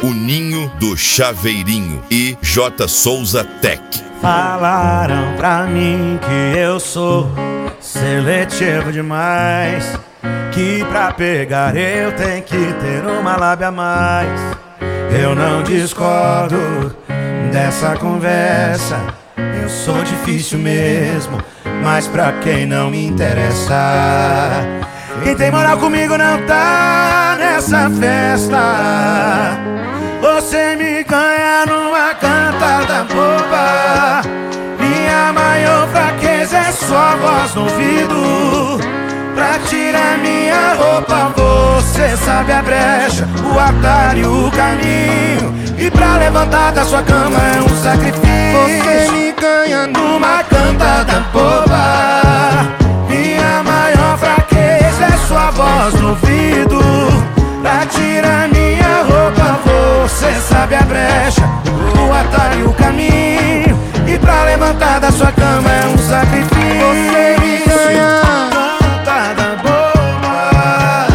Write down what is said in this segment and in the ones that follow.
O Ninho do Chaveirinho e J. Souza Tech. Falaram pra mim que eu sou seletivo demais, que pra pegar eu tenho que ter uma lábia a mais. Eu não discordo dessa conversa, eu sou difícil mesmo, mas pra quem não me interessa. Quem tem moral comigo não tá nessa festa. Você me ganha numa cantada boba. Minha maior fraqueza é sua voz no ouvido. Pra tirar minha roupa você sabe a brecha, o atalho, o caminho. E pra levantar da sua cama é um sacrifício. Você me ganha numa cantada boba. Minha maior fraqueza é sua voz no ouvido. Pra tirar minha roupa você sabe a brecha, o atalho, o caminho. E pra levantar da sua cama é um sacrifício. Você me ganha cantada boba.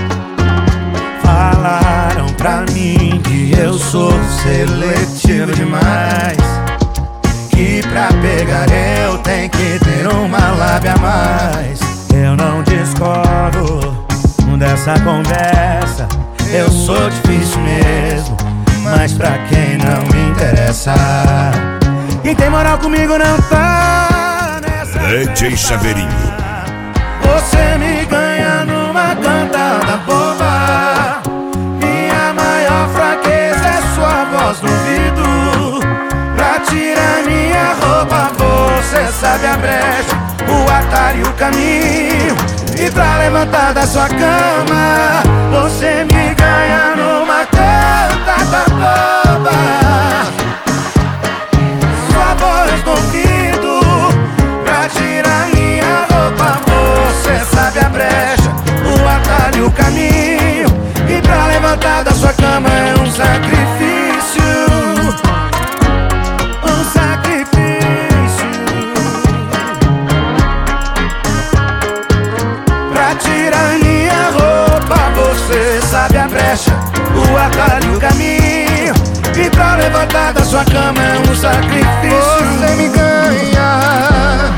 Falaram pra mim que eu sou seletivo demais, que pra pegar eu tenho que ter uma lábia a mais. Eu não discordo dessa conversa, eu sou difícil mesmo, mas pra quem não me interessa. Quem tem moral comigo não tá nessa DJ Chaveirinho. Você me ganha numa cantada boba. Minha maior fraqueza é sua voz no ouvido. Pra tirar minha roupa você sabe a brecha, o atalho e o caminho. E pra levantar da sua cama você me ganha numa cantada boba. Sua voz no ouvido. Pra tirar minha roupa você sabe a brecha, o atalho e o caminho. E pra levantar da sua cama é um sacrifício. Um sacrifício. Pra tirar minha roupa você sabe a brecha, o atalho e o caminho. E pra levantar da sua cama é um sacrifício. Você me ganha.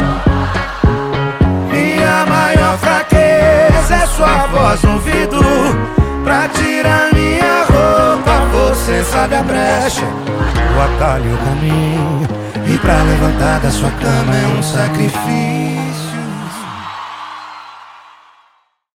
Minha maior fraqueza é sua voz no ouvido. Pra tirar minha roupa você sabe a brecha, o atalho e o caminho. E pra levantar da sua cama é um sacrifício.